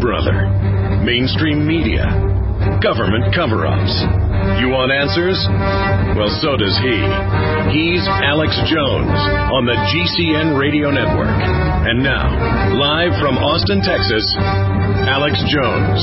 brother. Mainstream media. Government cover-ups. You want answers? Well, so does he. He's Alex Jones on the GCN Radio Network. And now, live from Austin, Texas, Alex Jones.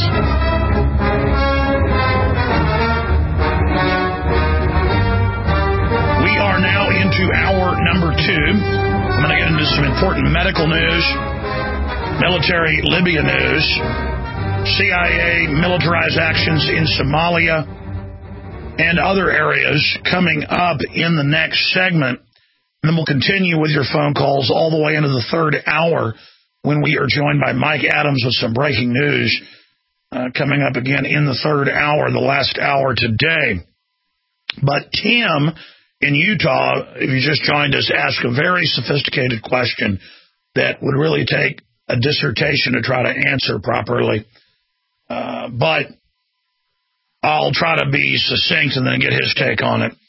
We are now into hour number 2. I'm going to get into some important medical news, military Libya news, CIA militarized actions in Somalia, and other areas coming up in the next segment. And then we'll continue with your phone calls all the way into the third hour when we are joined by Mike Adams with some breaking news coming up again in the third hour, the last hour today. But Tim in Utah, if you just joined us, asked a very sophisticated question that would really take a dissertation to try to answer properly. But I'll try to be succinct and then get his take on it.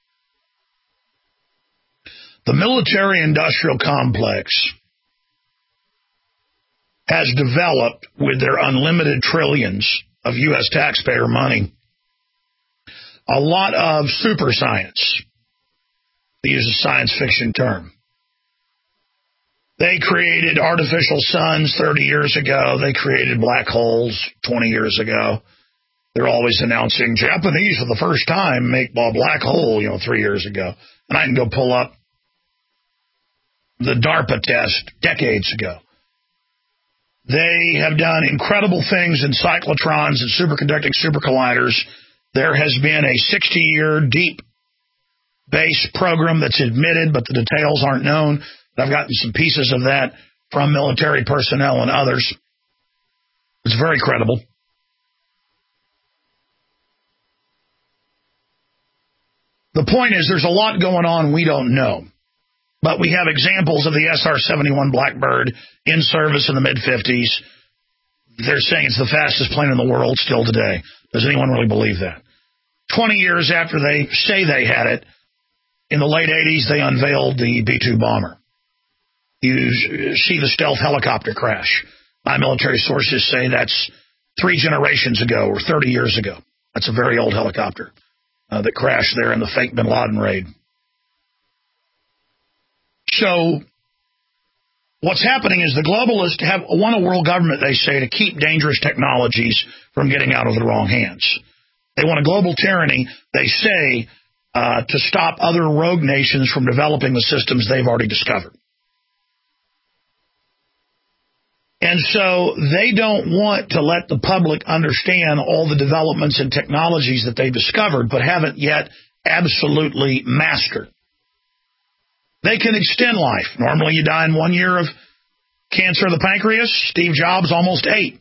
The military-industrial complex has developed, with their unlimited trillions of U.S. taxpayer money, a lot of super science. They use a science fiction term. They created artificial suns 30 years ago. They created black holes 20 years ago. They're always announcing Japanese for the first time make a black hole, 3 years ago. And I can go pull up the DARPA test decades ago. They have done incredible things in cyclotrons and superconducting supercolliders. There has been a 60-year deep base program that's admitted, but the details aren't known. I've gotten some pieces of that from military personnel and others. It's very credible. The point is there's a lot going on we don't know. But we have examples of the SR-71 Blackbird in service in the mid-50s. They're saying it's the fastest plane in the world still today. Does anyone really believe that? 20 years after they say they had it, in the late 80s, they unveiled the B-2 bomber. You see the stealth helicopter crash. My military sources say that's 3 generations ago or 30 years ago. That's a very old helicopter that crashed there in the fake bin Laden raid. So what's happening is the globalists want a world government, they say, to keep dangerous technologies from getting out of the wrong hands. They want a global tyranny, they say, to stop other rogue nations from developing the systems they've already discovered. And so they don't want to let the public understand all the developments and technologies that they've discovered but haven't yet absolutely mastered. They can extend life. Normally you die in 1 year of cancer of the pancreas. Steve Jobs, almost 8.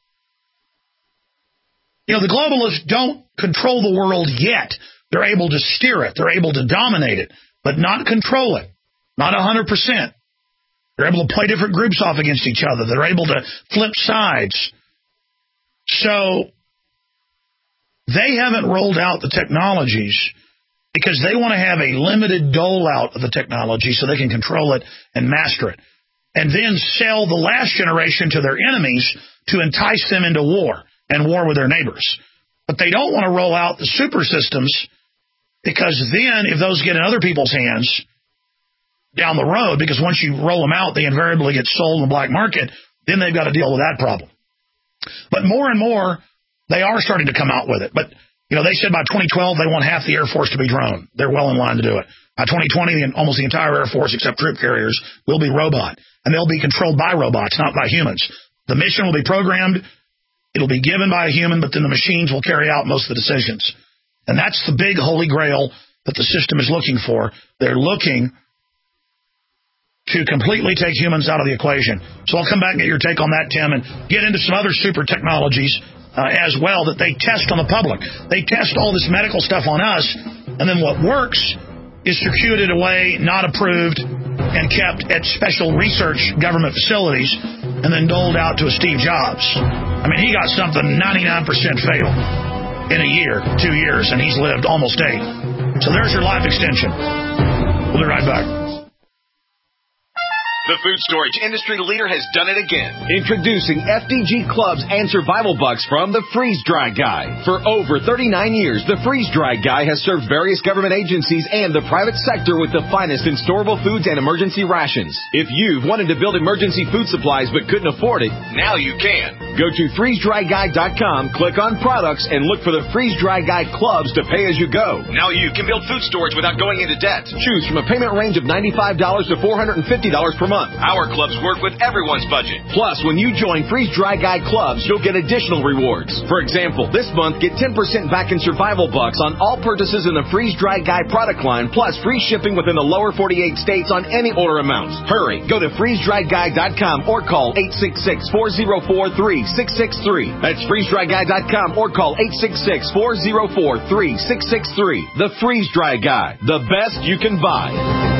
The globalists don't control the world yet. They're able to steer it. They're able to dominate it, but not control it. Not 100%. They're able to play different groups off against each other. They're able to flip sides. So they haven't rolled out the technologies because they want to have a limited dole out of the technology so they can control it and master it. And then sell the last generation to their enemies to entice them into war and war with their neighbors. But they don't want to roll out the super systems because then if those get in other people's hands down the road, because once you roll them out, they invariably get sold in the black market, then they've got to deal with that problem. But more and more, they are starting to come out with it. But, they said by 2012, they want half the Air Force to be drone. They're well in line to do it. By 2020, almost the entire Air Force, except troop carriers, will be robot. And they'll be controlled by robots, not by humans. The mission will be programmed. It'll be given by a human, but then the machines will carry out most of the decisions. And that's the big holy grail that the system is looking for. They're looking to completely take humans out of the equation. So I'll come back and get your take on that, Tim, and get into some other super technologies as well that they test on the public. They test all this medical stuff on us, and then what works is circuited away, not approved, and kept at special research government facilities, and then doled out to a Steve Jobs. I mean, he got something 99% fatal in a year, 2 years, and he's lived almost 8. So there's your life extension. We'll be right back. The food storage industry leader has done it again. Introducing FDG Clubs and Survival Bucks from the Freeze Dry Guy. For over 39 years, the Freeze Dry Guy has served various government agencies and the private sector with the finest in storable foods and emergency rations. If you've wanted to build emergency food supplies but couldn't afford it, now you can. Go to freezedryguy.com, click on products, and look for the Freeze Dry Guy Clubs to pay as you go. Now you can build food storage without going into debt. Choose from a payment range of $95 to $450 per month. Our clubs work with everyone's budget. Plus, when you join Freeze Dry Guy Clubs, you'll get additional rewards. For example, this month, get 10% back in Survival Bucks on all purchases in the Freeze Dry Guy product line, plus free shipping within the lower 48 states on any order amounts. Hurry, go to freezedryguy.com or call 866-404-3663. That's freezedryguy.com or call 866-404-3663. The Freeze Dry Guy, the best you can buy.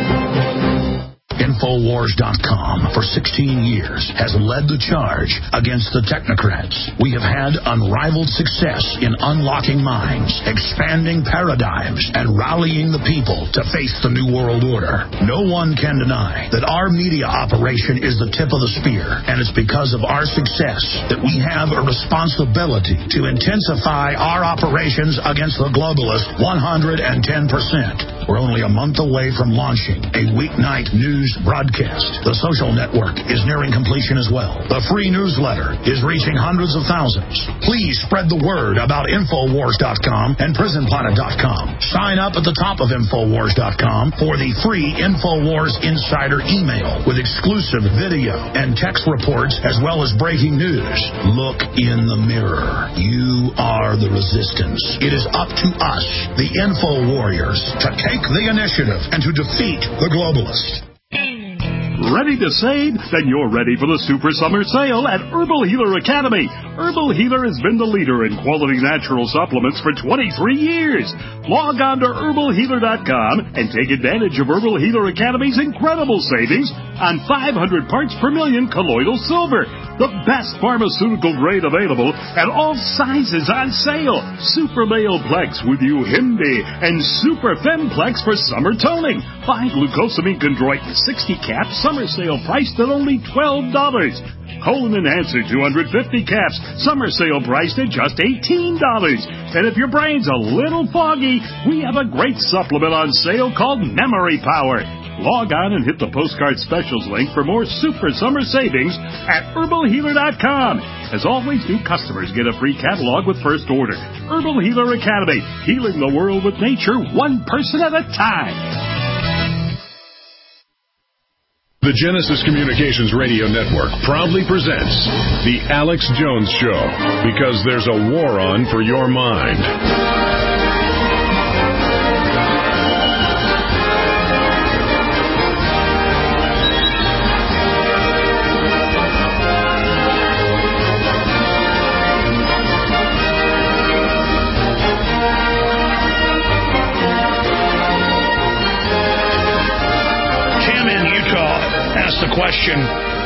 Infowars.com for 16 years has led the charge against the technocrats. We have had unrivaled success in unlocking minds, expanding paradigms, and rallying the people to face the New World Order. No one can deny that our media operation is the tip of the spear, and it's because of our success that we have a responsibility to intensify our operations against the globalists 110%. We're only a month away from launching a weeknight news broadcast. The social network is nearing completion as well. The free newsletter is reaching hundreds of thousands. Please spread the word about Infowars.com and PrisonPlanet.com. Sign up at the top of Infowars.com for the free Infowars Insider email with exclusive video and text reports as well as breaking news. Look in the mirror. You are the resistance. It is up to us, the Info Warriors, to take the initiative and to defeat the globalists. Ready to save? Then you're ready for the Super Summer Sale at Herbal Healer Academy. Herbal Healer has been the leader in quality natural supplements for 23 years. Log on to herbalhealer.com and take advantage of Herbal Healer Academy's incredible savings on 500 parts per million colloidal silver, the best pharmaceutical grade available, and all sizes on sale. Super Male Plex with Uhimbi and Super Femplex for summer toning. Buy glucosamine chondroitin 60 caps, summer sale priced at only $12. Colon Enhancer 250 caps, summer sale priced at just $18. And if your brain's a little foggy, we have a great supplement on sale called Memory Power. Log on and hit the postcard specials link for more super summer savings at herbalhealer.com. As always, new customers get a free catalog with first order. Herbal Healer Academy, healing the world with nature one person at a time. The Genesis Communications Radio Network proudly presents The Alex Jones Show, because there's a war on for your mind. The question,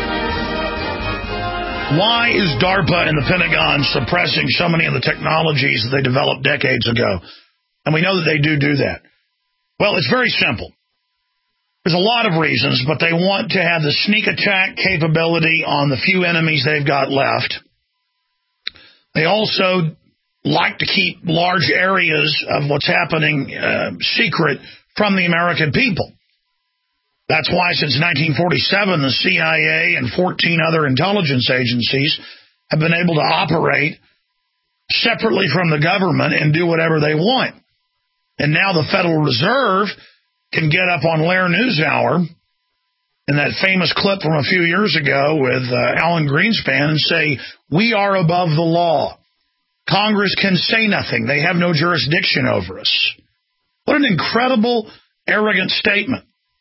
why is DARPA and the Pentagon suppressing so many of the technologies that they developed decades ago? And we know that they do that. Well, it's very simple. There's a lot of reasons, but they want to have the sneak attack capability on the few enemies they've got left. They also like to keep large areas of what's happening secret from the American people. That's why since 1947, the CIA and 14 other intelligence agencies have been able to operate separately from the government and do whatever they want. And now the Federal Reserve can get up on Lair NewsHour in that famous clip from a few years ago with Alan Greenspan and say, we are above the law. Congress can say nothing. They have no jurisdiction over us. What an incredible, arrogant statement.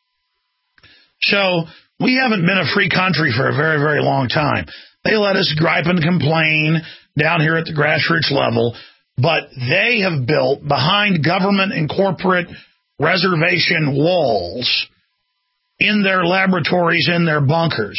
So we haven't been a free country for a very, very long time. They let us gripe and complain down here at the grassroots level, but they have built behind government and corporate reservation walls in their laboratories, in their bunkers,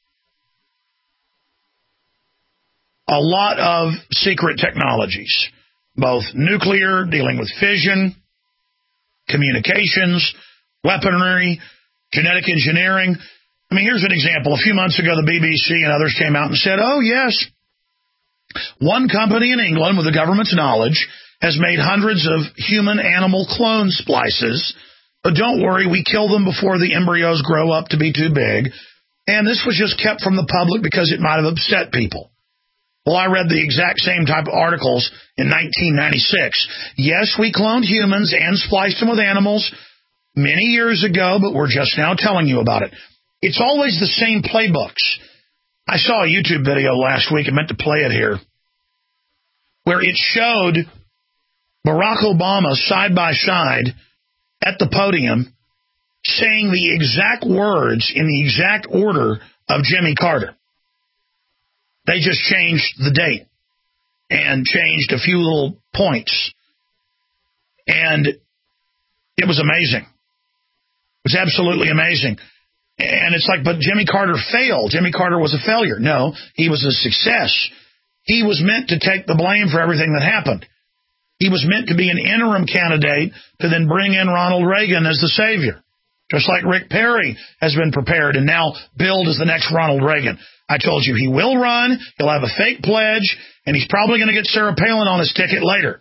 a lot of secret technologies, both nuclear, dealing with fission, communications, weaponry, genetic engineering. I mean, here's an example. A few months ago, the BBC and others came out and said, oh, yes, one company in England, with the government's knowledge, has made hundreds of human-animal clone splices. But don't worry, we kill them before the embryos grow up to be too big. And this was just kept from the public because it might have upset people. Well, I read the exact same type of articles in 1996. Yes, we cloned humans and spliced them with animals many years ago, but we're just now telling you about it. It's always the same playbooks. I saw a YouTube video last week, I meant to play it here, where it showed Barack Obama side by side at the podium saying the exact words in the exact order of Jimmy Carter. They just changed the date and changed a few little points. And it was amazing. It was absolutely amazing. And it's like, but Jimmy Carter failed. Jimmy Carter was a failure. No, he was a success. He was meant to take the blame for everything that happened. He was meant to be an interim candidate to then bring in Ronald Reagan as the savior. Just like Rick Perry has been prepared and now billed as the next Ronald Reagan. I told you he will run, he'll have a fake pledge, and he's probably going to get Sarah Palin on his ticket later.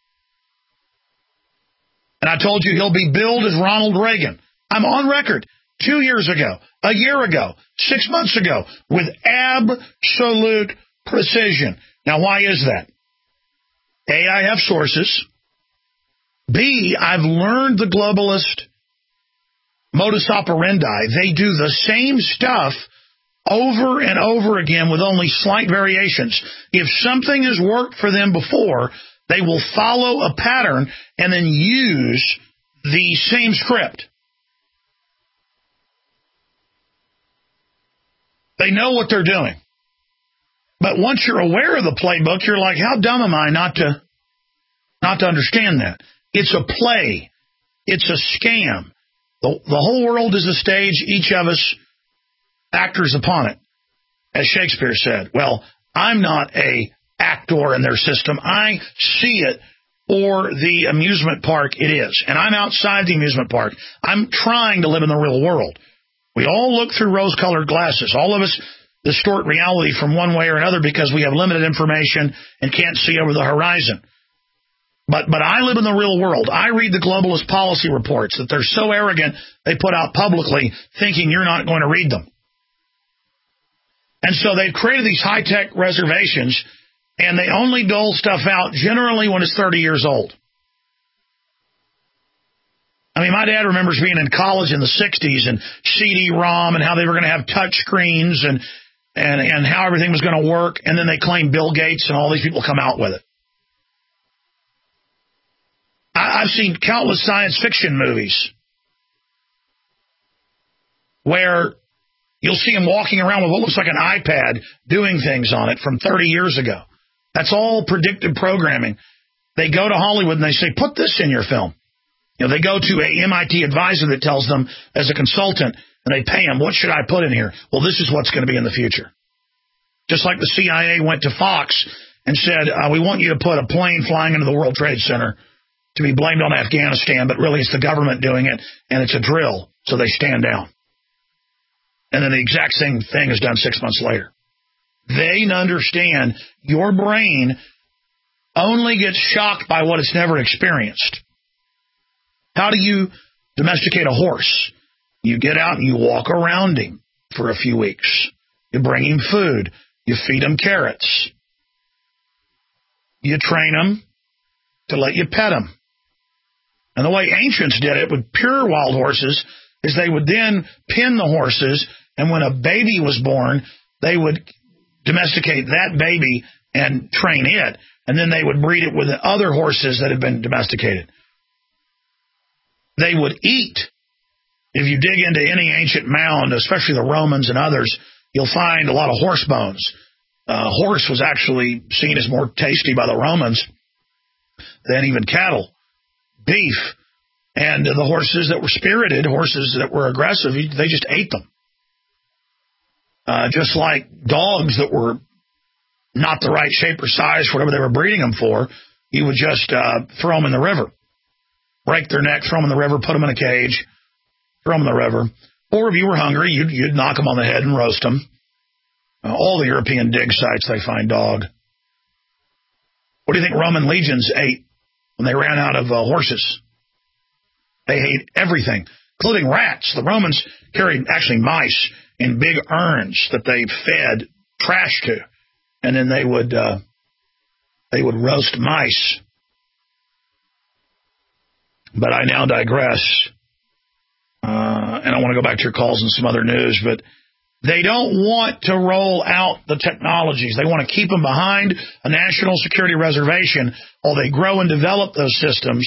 And I told you he'll be billed as Ronald Reagan. I'm on record 2 years ago, a year ago, 6 months ago, with absolute precision. Now, why is that? A, I have sources. B, I've learned the globalist modus operandi. They do the same stuff over and over again with only slight variations. If something has worked for them before, they will follow a pattern and then use the same script. They know what they're doing. But once you're aware of the playbook, you're like, how dumb am I not to understand that? It's a play. It's a scam. The whole world is a stage, each of us actors upon it, as Shakespeare said. Well, I'm not a actor in their system. I see it for the amusement park it is. And I'm outside the amusement park. I'm trying to live in the real world. We all look through rose-colored glasses. All of us distort reality from one way or another because we have limited information and can't see over the horizon. But I live in the real world. I read the globalist policy reports that they're so arrogant they put out publicly thinking you're not going to read them. And so they've created these high-tech reservations, and they only dole stuff out generally when it's 30 years old. I mean, my dad remembers being in college in the 60s and CD-ROM and how they were going to have touch screens and how everything was going to work, and then they claimed Bill Gates and all these people come out with it. I've seen countless science fiction movies where you'll see him walking around with what looks like an iPad doing things on it from 30 years ago. That's all predictive programming. They go to Hollywood and they say, put this in your film. You know, they go to a MIT advisor that tells them as a consultant, and they pay him, what should I put in here? Well, this is what's going to be in the future. Just like the CIA went to Fox and said, we want you to put a plane flying into the World Trade Center to be blamed on Afghanistan, but really it's the government doing it, and it's a drill, so they stand down. And then the exact same thing is done 6 months later. They understand your brain only gets shocked by what it's never experienced. How do you domesticate a horse? You get out and you walk around him for a few weeks. You bring him food. You feed him carrots. You train him to let you pet him. And the way ancients did it with pure wild horses is they would then pin the horses, and when a baby was born, they would domesticate that baby and train it, and then they would breed it with other horses that had been domesticated. They would eat. If you dig into any ancient mound, especially the Romans and others, you'll find a lot of horse bones. Horse was actually seen as more tasty by the Romans than even cattle. Beef, and the horses that were spirited, horses that were aggressive, they just ate them. Just like dogs that were not the right shape or size for whatever they were breeding them for, you would just throw them in the river. Break their neck, throw them in the river, put them in a cage, throw them in the river. Or if you were hungry, you'd knock them on the head and roast them. All the European dig sites, they find dog. What do you think Roman legions ate when they ran out of horses? They ate everything, including rats. The Romans carried actually mice in big urns that they fed trash to, and then they would roast mice. But I now digress, and I want to go back to your calls and some other news, but they don't want to roll out the technologies. They want to keep them behind a national security reservation while they grow and develop those systems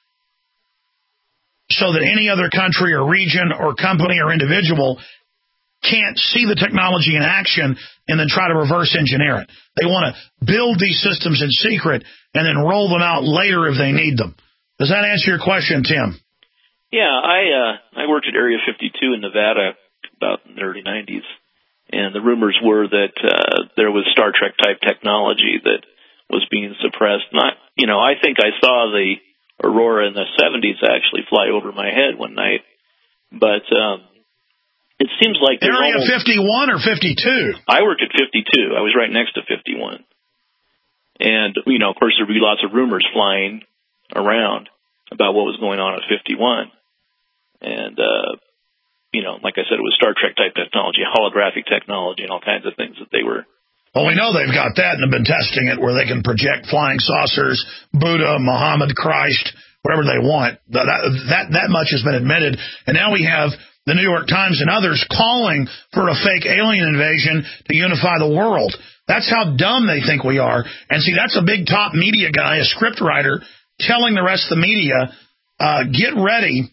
so that any other country or region or company or individual can't see the technology in action and then try to reverse engineer it. They want to build these systems in secret and then roll them out later if they need them. Does that answer your question, Tim? Yeah, I worked at Area 52 in Nevada about in the early 90s, and the rumors were that there was Star Trek-type technology that was being suppressed. I think I saw the Aurora in the 70s actually fly over my head one night, but it seems like there's Area 51 or 52? I worked at 52. I was right next to 51. And, of course, there'd be lots of rumors flying around about what was going on at 51. And, like I said, it was Star Trek-type technology, holographic technology, and all kinds of things that they were... Well, we know they've got that and have been testing it where they can project flying saucers, Buddha, Muhammad, Christ, whatever they want. That much has been admitted. And now we have the New York Times and others calling for a fake alien invasion to unify the world. That's how dumb they think we are. And see, that's a big top media guy, a scriptwriter, telling the rest of the media, get ready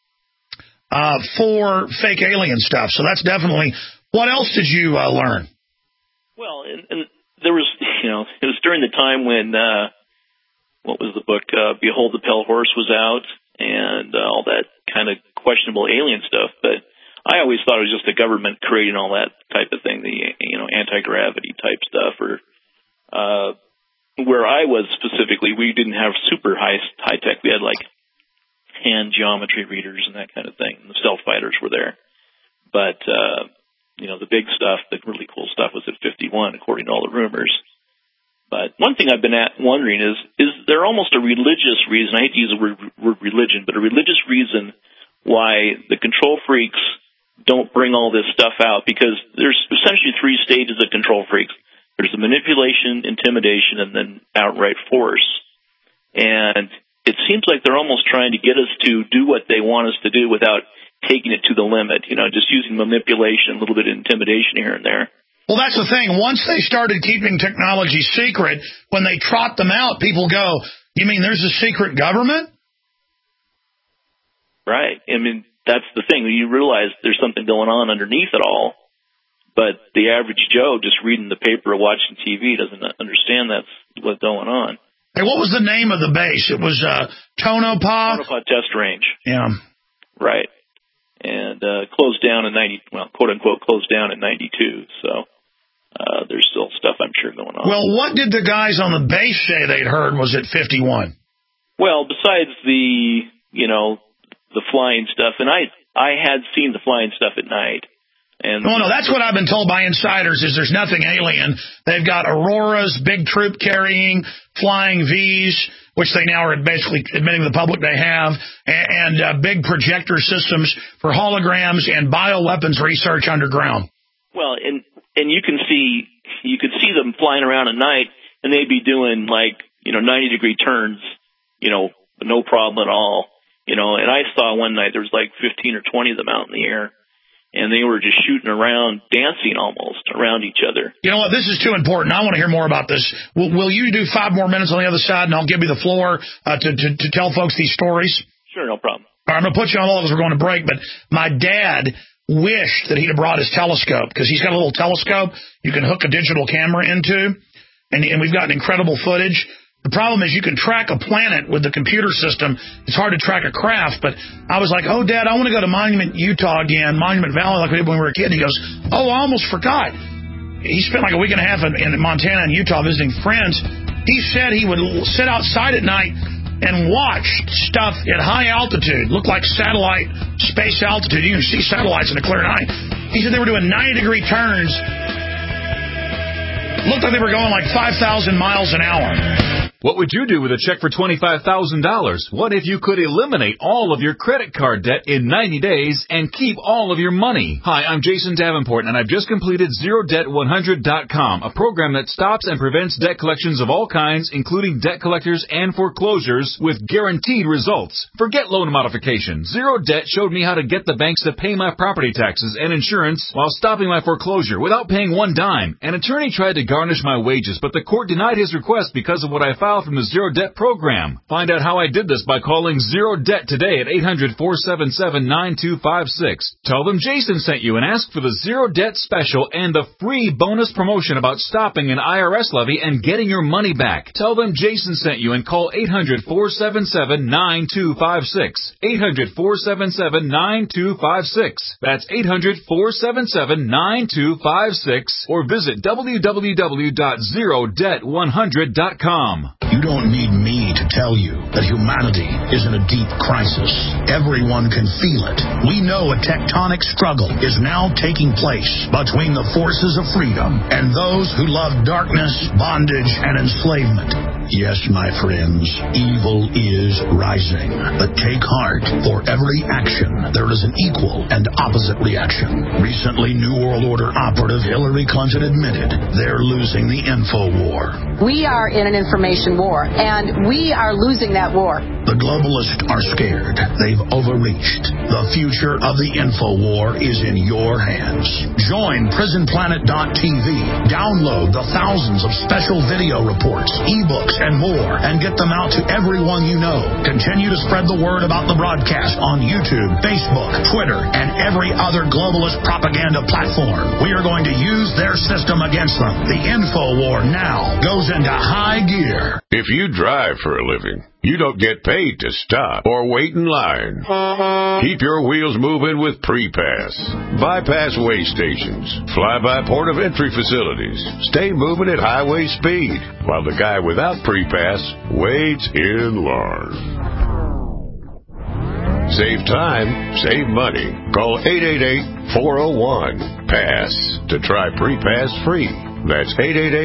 for fake alien stuff. So that's definitely... What else did you learn? Well, and there was, it was during the time when, what was the book, Behold the Pale Horse was out, and all that kind of questionable alien stuff. But I always thought it was just the government creating all that type of thing, the, anti-gravity type stuff, or... where I was specifically, we didn't have super high tech. We had like hand geometry readers and that kind of thing. And the stealth fighters were there. But, the big stuff, the really cool stuff was at 51, according to all the rumors. But one thing I've been wondering is there almost a religious reason, I hate to use the word religion, but a religious reason why the control freaks don't bring all this stuff out? Because there's essentially three stages of control freaks. There's the manipulation, intimidation, and then outright force. And it seems like they're almost trying to get us to do what they want us to do without taking it to the limit, just using manipulation, a little bit of intimidation here and there. Well, that's the thing. Once they started keeping technology secret, when they trot them out, people go, you mean there's a secret government? Right. I mean, that's the thing. You realize there's something going on underneath it all. But the average Joe just reading the paper or watching TV doesn't understand that's what's going on. Hey, what was the name of the base? It was Tonopah? Tonopah Test Range. Yeah. Right. And closed down in quote-unquote, closed down in 92. So there's still stuff, I'm sure, going on. Well, what did the guys on the base say they'd heard was at 51? Well, besides the flying stuff, and I had seen the flying stuff at night. No, that's what I've been told by insiders is there's nothing alien. They've got Auroras, big troop-carrying, flying Vs, which they now are basically admitting to the public they have, and big projector systems for holograms and bioweapons research underground. Well, and you could see them flying around at night, and they'd be doing 90-degree turns, no problem at all. And I saw one night there was 15 or 20 of them out in the air. And they were just shooting around, dancing almost around each other. You know what? This is too important. I want to hear more about this. Will you do 5 more minutes on the other side, and I'll give you the floor to tell folks these stories? Sure, no problem. All right, I'm going to put you on hold as we're going to break, but my dad wished that he'd have brought his telescope, because he's got a little telescope you can hook a digital camera into, and we've got incredible footage. The problem is you can track a planet with the computer system. It's hard to track a craft, but I was like, oh, Dad, I want to go to Monument, Utah again, Monument Valley like we did when we were a kid. And he goes, oh, I almost forgot. He spent a week and a half in Montana and Utah visiting friends. He said he would sit outside at night and watched stuff at high altitude, looked like satellite space altitude. You can see satellites in a clear night. He said they were doing 90-degree turns. Looked like they were going like 5,000 miles an hour. What would you do with a check for $25,000? What if you could eliminate all of your credit card debt in 90 days and keep all of your money? Hi, I'm Jason Davenport, and I've just completed ZeroDebt100.com, a program that stops and prevents debt collections of all kinds, including debt collectors and foreclosures, with guaranteed results. Forget loan modification. Zero Debt showed me how to get the banks to pay my property taxes and insurance while stopping my foreclosure without paying one dime. An attorney tried to garnish my wages, but the court denied his request because of what I filed from the Zero Debt program. Find out how I did this by calling Zero Debt today at 800-477-9256. Tell them Jason sent you and ask for the Zero Debt special and the free bonus promotion about stopping an IRS levy and getting your money back. Tell them Jason sent you and call 800-477-9256. 800-477-9256. That's 800-477-9256 or visit www.zerodebt100.com. You don't need me to tell you that humanity is in a deep crisis. Everyone can feel it. We know a tectonic struggle is now taking place between the forces of freedom and those who love darkness, bondage, and enslavement. Yes, my friends, evil is rising. But take heart. For every action, there is an equal and opposite reaction. Recently, New World Order operative Hillary Clinton admitted they're losing the info war. We are in an information war, and we are losing that war. The globalists are scared. They've overreached. The future of the info war is in your hands. Join PrisonPlanet.tv. Download the thousands of special video reports, ebooks, and more, and get them out to everyone you know. Continue to spread the word about the broadcast on YouTube, Facebook, Twitter, and every other globalist propaganda platform. We are going to use their system against them. The info war now goes into high gear. If you drive for a living, you don't get paid to stop or wait in line. Keep your wheels moving with PrePass. Bypass way stations, fly-by port of entry facilities. Stay moving at highway speed while the guy without PrePass waits in line. Save time, save money. Call 888-401-PASS to try PrePass free. That's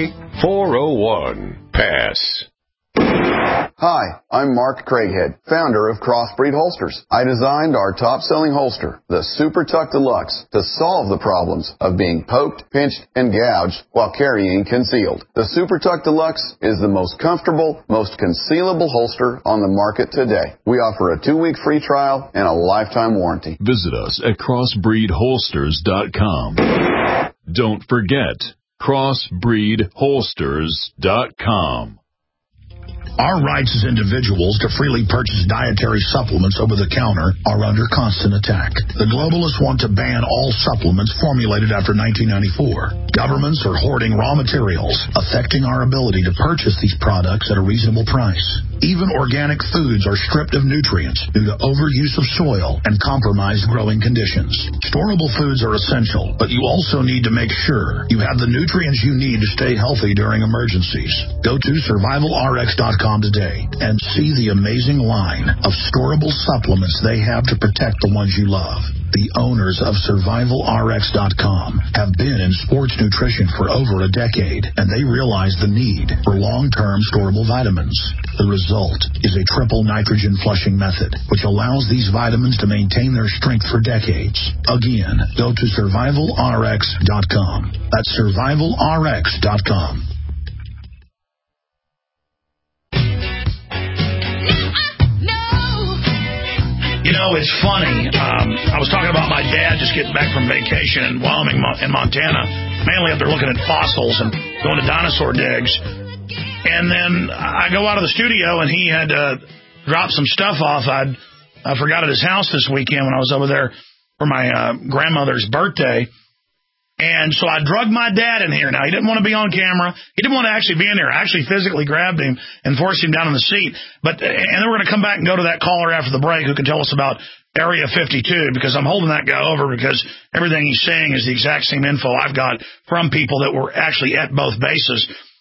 888-401-PASS. Hi, I'm Mark Craighead, founder of Crossbreed Holsters. I designed our top-selling holster, the Super Tuck Deluxe, to solve the problems of being poked, pinched, and gouged while carrying concealed. The Super Tuck Deluxe is the most comfortable, most concealable holster on the market today. We offer a 2-week free trial and a lifetime warranty. Visit us at crossbreedholsters.com. Don't forget, crossbreedholsters.com. Our rights as individuals to freely purchase dietary supplements over the counter are under constant attack. The globalists want to ban all supplements formulated after 1994. Governments are hoarding raw materials, affecting our ability to purchase these products at a reasonable price. Even organic foods are stripped of nutrients due to overuse of soil and compromised growing conditions. Storable foods are essential, but you also need to make sure you have the nutrients you need to stay healthy during emergencies. Go to survivalrx.com today and see the amazing line of storable supplements they have to protect the ones you love. The owners of survivalrx.com have been in sports nutrition for over a decade, and they realize the need for long-term storable vitamins. The result is a triple nitrogen flushing method, which allows these vitamins to maintain their strength for decades. Again, go to survivalrx.com. That's survivalrx.com. You know, it's funny. I was talking about my dad just getting back from vacation in Wyoming and Montana, mainly up there looking at fossils and going to dinosaur digs. And then I go out of the studio, and he had dropped some stuff off. I forgot at his house this weekend when I was over there for my grandmother's birthday. And so I drugged my dad in here. Now, he didn't want to be on camera. He didn't want to actually be in there. I actually physically grabbed him and forced him down in the seat. And then we're going to come back and go to that caller after the break who can tell us about Area 52, because I'm holding that guy over because everything he's saying is the exact same info I've got from people that were actually at both bases.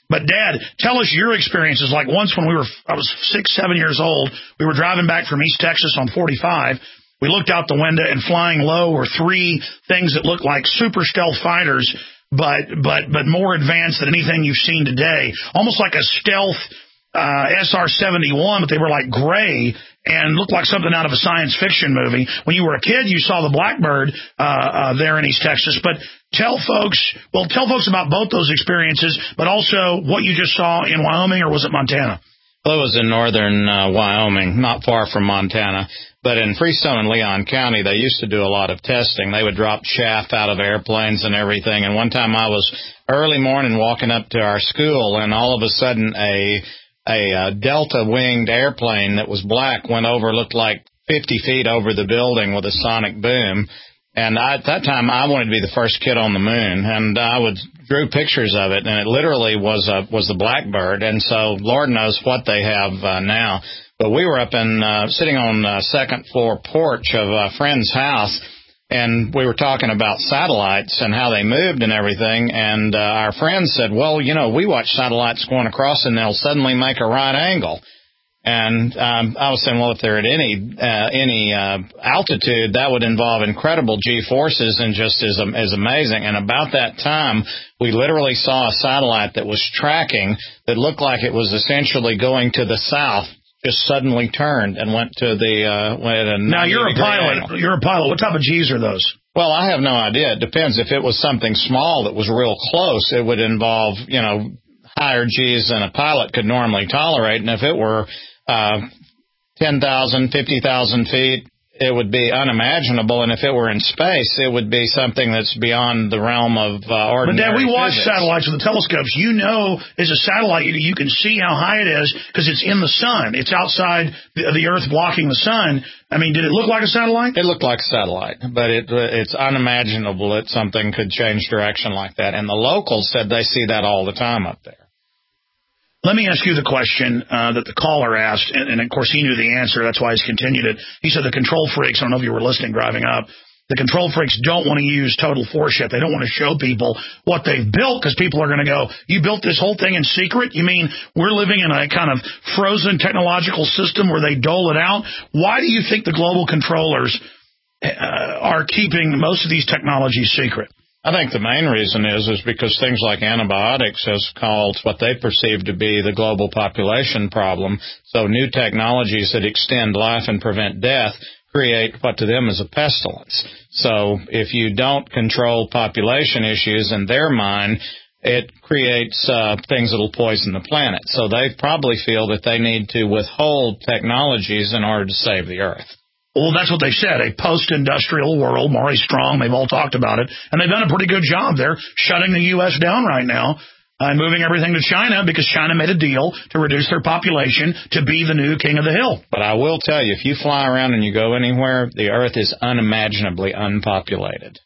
But, Dad, tell us your experiences. Like once when I was 6, 7 years old, we were driving back from East Texas on 45. We looked out the window, and flying low were 3 things that looked like super stealth fighters, but more advanced than anything you've seen today. Almost like a stealth SR-71, but they were like gray and looked like something out of a science fiction movie. When you were a kid, you saw the Blackbird there in East Texas. But tell folks about both those experiences, but also what you just saw in Wyoming, or was it Montana? Well, it was in northern Wyoming, not far from Montana. But in Freestone and Leon County, they used to do a lot of testing. They would drop chaff out of airplanes and everything. And one time I was early morning walking up to our school, and all of a sudden a Delta-winged airplane that was black went over, looked like 50 feet over the building with a sonic boom. And at that time, I wanted to be the first kid on the moon, and I drew pictures of it, and it literally was the Blackbird. And so Lord knows what they have now. But we were up sitting on the second floor porch of a friend's house, and we were talking about satellites and how they moved and everything. And our friend said, well, we watch satellites going across, and they'll suddenly make a right angle. And I was saying, well, if they're at any altitude, that would involve incredible G-forces and just is amazing. And about that time, we literally saw a satellite that was tracking that looked like it was essentially going to the south, just suddenly turned and went to the Now, you're a pilot. Angle. You're a pilot. What type of Gs are those? Well, I have no idea. It depends. If it was something small that was real close, it would involve, higher Gs than a pilot could normally tolerate. And if it were 10,000, 50,000 feet, it would be unimaginable. And if it were in space, it would be something that's beyond the realm of ordinary. But, Dad, we watch physics. satellites with the telescopes. As a satellite, you can see how high it is because it's in the sun. It's outside the Earth blocking the sun. I mean, did it look like a satellite? It looked like a satellite, but it's unimaginable that something could change direction like that. And the locals said they see that all the time up there. Let me ask you the question that the caller asked, and of course he knew the answer. That's why he's continued it. He said the control freaks, I don't know if you were listening driving up, the control freaks don't want to use total force yet. They don't want to show people what they've built because people are going to go, you built this whole thing in secret? You mean we're living in a kind of frozen technological system where they dole it out? Why do you think the global controllers are keeping most of these technologies secret? I think the main reason is because things like antibiotics has caused what they perceive to be the global population problem. So new technologies that extend life and prevent death create what to them is a pestilence. So if you don't control population issues in their mind, it creates things that will poison the planet. So they probably feel that they need to withhold technologies in order to save the Earth. Well, that's what they said, a post-industrial world. Maury Strong, they've all talked about it. And they've done a pretty good job. They're shutting the U.S. down right now and moving everything to China because China made a deal to reduce their population to be the new king of the hill. But I will tell you, if you fly around and you go anywhere, the Earth is unimaginably unpopulated.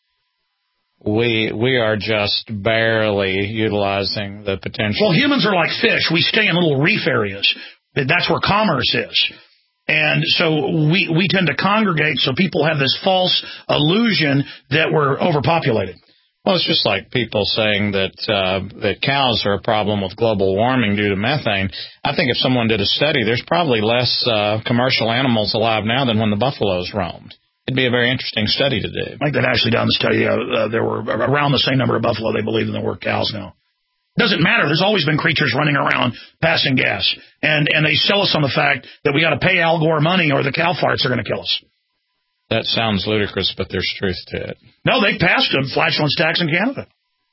We are just barely utilizing the potential. Well, humans are like fish. We stay in little reef areas. That's where commerce is. And so we tend to congregate, so people have this false illusion that we're overpopulated. Well, it's just like people saying that cows are a problem with global warming due to methane. I think if someone did a study, there's probably less commercial animals alive now than when the buffaloes roamed. It'd be a very interesting study to do. I think they've actually done the study. There were around the same number of buffalo, they believe, than there were cows now. Doesn't matter. There's always been creatures running around passing gas. And they sell us on the fact that we got to pay Al Gore money or the cow farts are going to kill us. That sounds ludicrous, but there's truth to it. No, they passed a flatulence tax in Canada.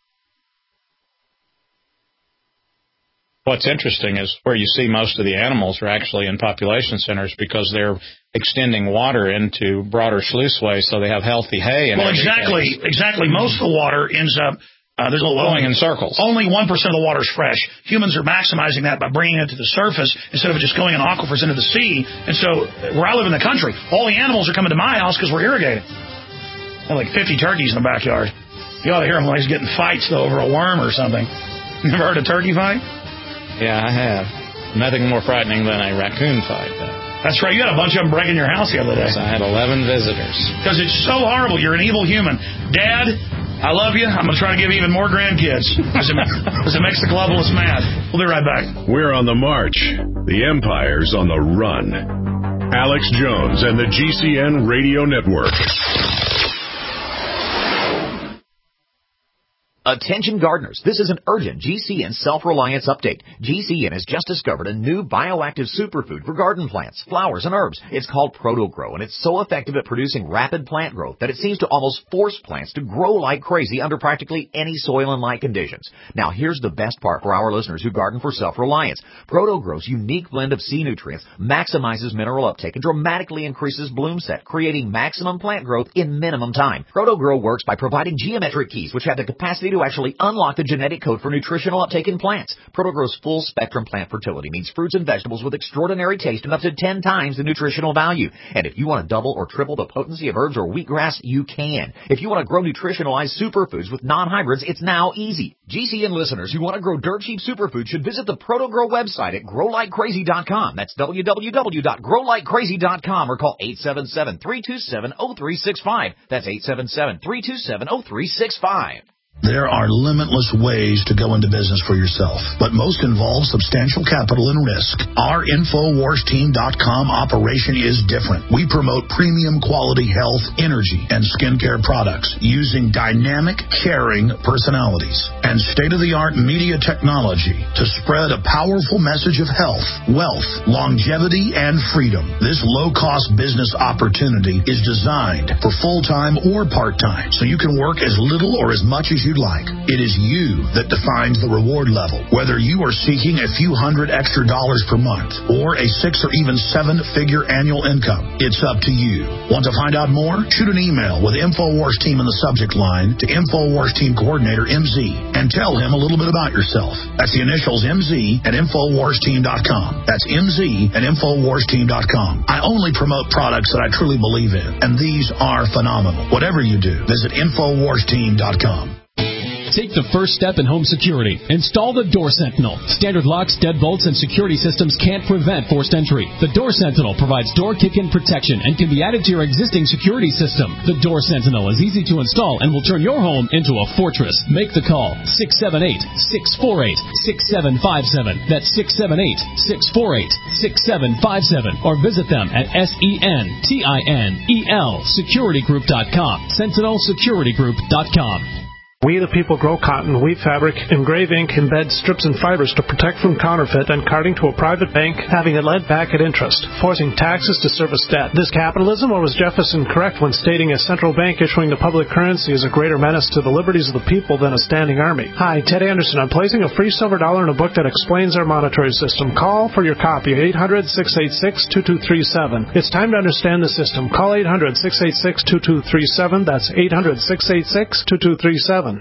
What's interesting is where you see most of the animals are actually in population centers because they're extending water into broader sluiceways so they have healthy hay. Well, exactly. Most of the water ends up there's going in circles. Only 1% of the water is fresh. Humans are maximizing that by bringing it to the surface instead of just going in aquifers into the sea. And so where I live in the country, all the animals are coming to my house because we're irrigating. I have like 50 turkeys in the backyard. You ought to hear them when he's getting fights, though, over a worm or something. Never heard a turkey fight? Yeah, I have. Nothing more frightening than a raccoon fight, though. That's right. You had a bunch of them breaking your house the other day. Yes, I had 11 visitors. Because it's so horrible. You're an evil human. Dad, I love you. I'm going to try to give you even more grandkids because it makes the globalists mad. We'll be right back. We're on the march. The empire's on the run. Alex Jones and the GCN Radio Network. Attention gardeners, this is an urgent GCN self-reliance update. GCN has just discovered a new bioactive superfood for garden plants, flowers, and herbs. It's called ProtoGrow, and it's so effective at producing rapid plant growth that it seems to almost force plants to grow like crazy under practically any soil and light conditions. Now, here's the best part for our listeners who garden for self-reliance. ProtoGrow's unique blend of sea nutrients maximizes mineral uptake and dramatically increases bloom set, creating maximum plant growth in minimum time. ProtoGrow works by providing geometric keys which have the capacity to actually unlock the genetic code for nutritional uptake in plants. ProtoGrow's full-spectrum plant fertility means fruits and vegetables with extraordinary taste and up to 10 times the nutritional value. And if you want to double or triple the potency of herbs or wheatgrass, you can. If you want to grow nutritionalized superfoods with non-hybrids, it's now easy. GCN listeners who want to grow dirt-cheap superfoods should visit the ProtoGrow website at growlikecrazy.com. That's www.growlikecrazy.com or call 877-327-0365. That's 877-327-0365. There are limitless ways to go into business for yourself, but most involve substantial capital and risk. Our InfoWarsTeam.com operation is different. We promote premium quality health, energy, and skincare products using dynamic, caring personalities and state-of-the-art media technology to spread a powerful message of health, wealth, longevity, and freedom. This low-cost business opportunity is designed for full-time or part-time, so you can work as little or as much as you'd like. It is you that defines the reward level. Whether you are seeking a few $100 extra per month or a 6 or even 7-figure annual income, it's up to you. Want to find out more? Shoot an email with InfoWars Team in the subject line to InfoWars Team Coordinator MZ and tell him a little bit about yourself. That's the initials MZ at InfoWarsTeam.com. That's MZ at InfoWarsTeam.com. I only promote products that I truly believe in, and these are phenomenal. Whatever you do, visit InfoWarsTeam.com. Take the first step in home security. Install the Door Sentinel. Standard locks, deadbolts, and security systems can't prevent forced entry. The Door Sentinel provides door kick-in protection and can be added to your existing security system. The Door Sentinel is easy to install and will turn your home into a fortress. Make the call. 678-648-6757. That's 678-648-6757. Or visit them at SENTINEL securitygroup.com. SentinelSecurityGroup.com. We the people grow cotton, weave fabric, engrave ink, embed strips and fibers to protect from counterfeit and carting to a private bank, having it lent back at interest, forcing taxes to service debt. This capitalism, or was Jefferson correct when stating a central bank issuing the public currency is a greater menace to the liberties of the people than a standing army? Hi, Ted Anderson. I'm placing a free silver dollar in a book that explains our monetary system. Call for your copy at 800-686-2237. It's time to understand the system. Call 800-686-2237. That's 800-686-2237.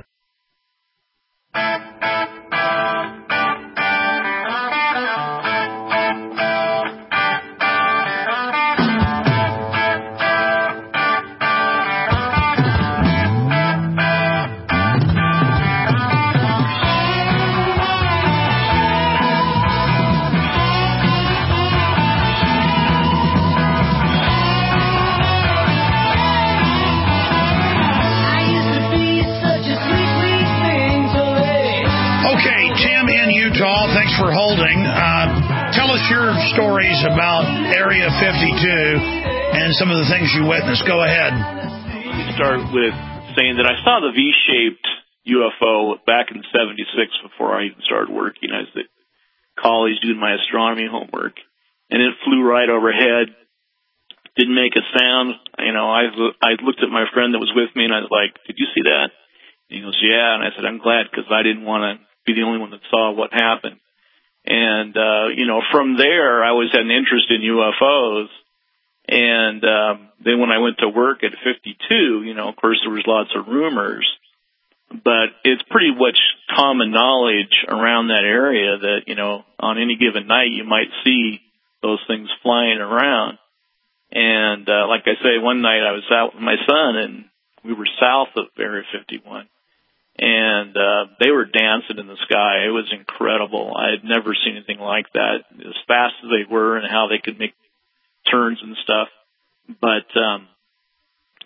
For holding. Tell us your stories about Area 52 and some of the things you witnessed. Go ahead. We start with saying that I saw the V-shaped UFO back in '76 before I even started working. I was at college doing my astronomy homework, and it flew right overhead. Didn't make a sound. You know, I looked at my friend that was with me, and I was like, "Did you see that?" And he goes, "Yeah." And I said, "I'm glad, because I didn't want to be the only one that saw what happened." And, you know, from there, I always had an interest in UFOs. And then when I went to work at 52, you know, of course, there was lots of rumors. But it's pretty much common knowledge around that area that, you know, on any given night, you might see those things flying around. And like I say, one night I was out with my son, and we were south of Area 51. And they were dancing in the sky. It was incredible. I had never seen anything like that, as fast as they were and how they could make turns and stuff. But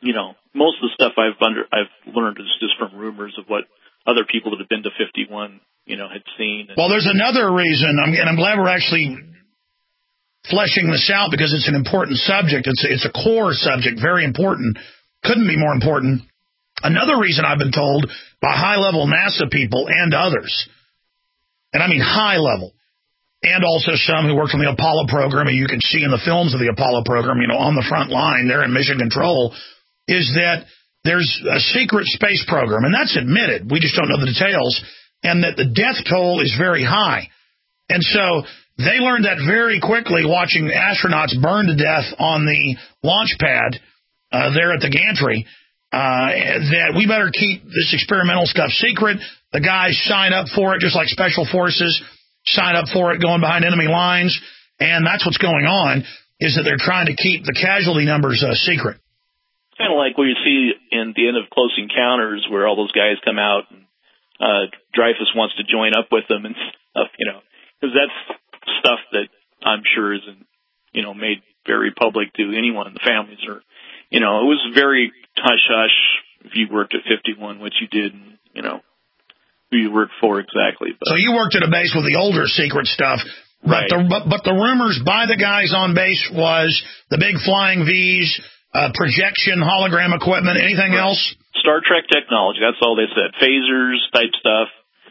most of the stuff I've learned is just from rumors of what other people that have been to 51, had seen. Well, there's another reason, and I'm glad we're actually fleshing this out because it's an important subject. It's a core subject, very important. Couldn't be more important. Another reason I've been told by high-level NASA people and others, and I mean high level, and also some who worked on the Apollo program, and you can see in the films of the Apollo program, on the front line, they're in mission control, is that there's a secret space program, and that's admitted. We just don't know the details, and that the death toll is very high. And so they learned that very quickly watching astronauts burn to death on the launch pad there at the gantry, that we better keep this experimental stuff secret. The guys sign up for it, just like Special Forces sign up for it going behind enemy lines. And that's what's going on, is that they're trying to keep the casualty numbers secret. Kind of like what you see in the end of Close Encounters, where all those guys come out and Dreyfus wants to join up with them and stuff, because that's stuff that I'm sure isn't, made very public to anyone in the families, or, it was very hush-hush if you worked at 51, what you did, and, who you worked for exactly. But. So you worked at a base with the older secret stuff, right? But the rumors by the guys on base was the big flying Vs, projection, hologram equipment, anything else? Star Trek technology, that's all they said. Phasers type stuff,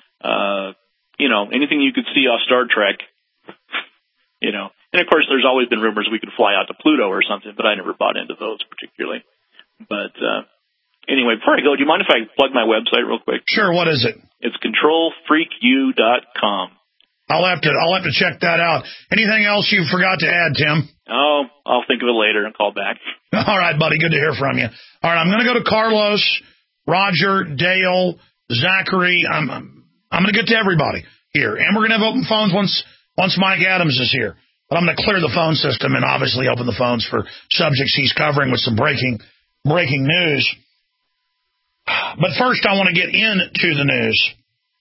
anything you could see off Star Trek, And, of course, there's always been rumors we could fly out to Pluto or something, but I never bought into those particularly. But anyway, before I go, do you mind if I plug my website real quick? Sure, what is it? It's controlfreaku.com. I'll have to check that out. Anything else you forgot to add, Tim? Oh, I'll think of it later and call back. All right, buddy. Good to hear from you. All right, I'm going to go to Carlos, Roger, Dale, Zachary. I'm going to get to everybody here, and we're going to have open phones once Mike Adams is here. But I'm going to clear the phone system and obviously open the phones for subjects he's covering with some breaking news. But first, I want to get into the news.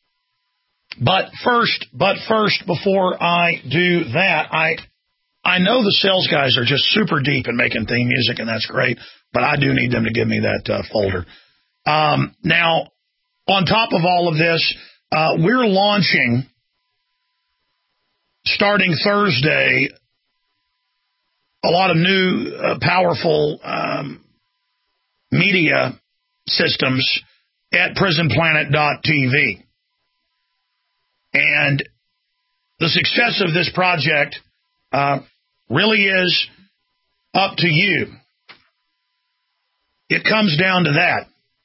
But first, before I do that, I know the sales guys are just super deep in making theme music, and that's great, but I do need them to give me that folder. Now, on top of all of this, we're launching, starting Thursday, a lot of new powerful media systems at prisonplanet.tv. And the success of this project really is up to you. It comes down to that.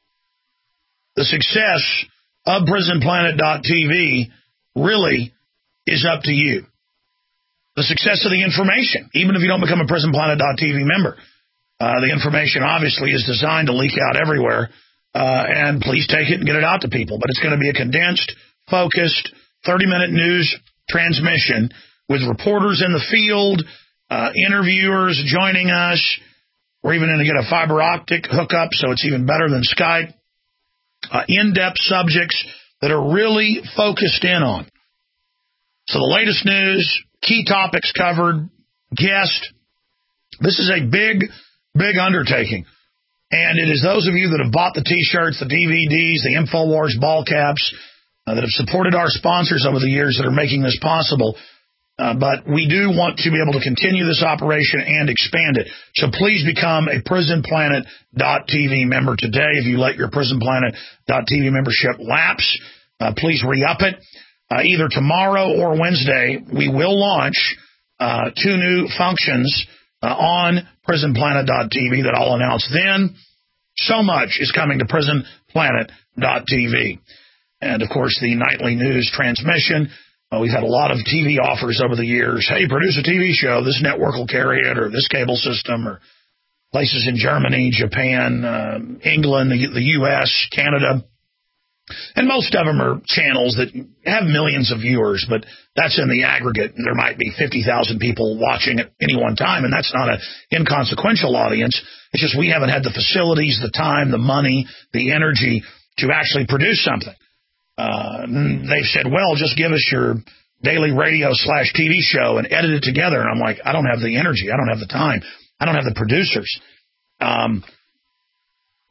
The success of prisonplanet.tv really is up to you. The success of the information, even if you don't become a prisonplanet.tv member, the information obviously is designed to leak out everywhere, and please take it and get it out to people. But it's going to be a condensed, focused, 30-minute news transmission with reporters in the field, interviewers joining us. We're even going to get a fiber optic hookup, so it's even better than Skype. In-depth subjects that are really focused in on. So the latest news, key topics covered, guest. This is a big, big undertaking. And it is those of you that have bought the T-shirts, the DVDs, the InfoWars ball caps, that have supported our sponsors over the years that are making this possible. But we do want to be able to continue this operation and expand it. So please become a PrisonPlanet.tv member today. If you let your PrisonPlanet.tv membership lapse, please re-up it. Either tomorrow or Wednesday, we will launch 2 new functions on PrisonPlanet.tv that I'll announce then. So much is coming to PrisonPlanet.tv. And, of course, the nightly news transmission. We've had a lot of TV offers over the years. Hey, produce a TV show. This network will carry it, or this cable system, or places in Germany, Japan, England, the U.S., Canada. And most of them are channels that have millions of viewers, but that's in the aggregate. There might be 50,000 people watching at any one time, and that's not an inconsequential audience. It's just we haven't had the facilities, the time, the money, the energy to actually produce something. They've said, well, just give us your daily radio/TV show and edit it together. And I'm like, I don't have the energy. I don't have the time. I don't have the producers.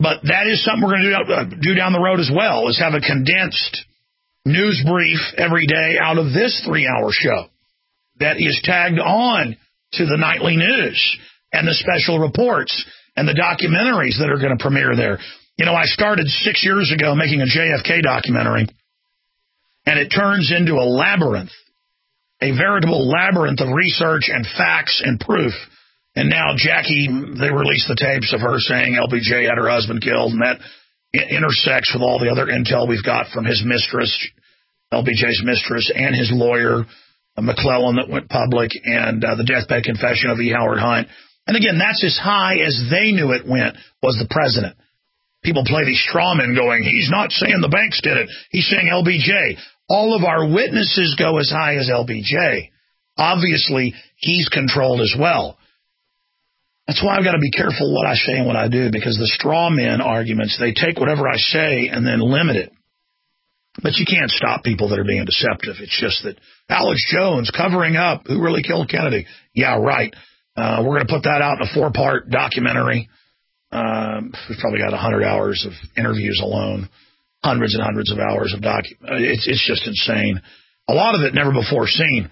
But that is something we're going to do down the road as well, is have a condensed news brief every day out of this 3-hour show that is tagged on to the nightly news and the special reports and the documentaries that are going to premiere there. You know, I started 6 years ago making a JFK documentary, and it turns into a labyrinth, a veritable labyrinth of research and facts and proof. And now Jackie, they released the tapes of her saying LBJ had her husband killed, and that intersects with all the other intel we've got from his mistress, LBJ's mistress, and his lawyer, McClellan, that went public, and the deathbed confession of E. Howard Hunt. And again, that's as high as they knew it went, was the president. People play these straw men going, he's not saying the banks did it, he's saying LBJ. All of our witnesses go as high as LBJ. Obviously, he's controlled as well. That's why I've got to be careful what I say and what I do, because the straw men arguments, they take whatever I say and then limit it. But you can't stop people that are being deceptive. It's just that Alex Jones covering up who really killed Kennedy. Yeah, right. We're going to put that out in a 4-part documentary. We've probably got 100 hours of interviews alone, hundreds and hundreds of hours of it's just insane. A lot of it never before seen.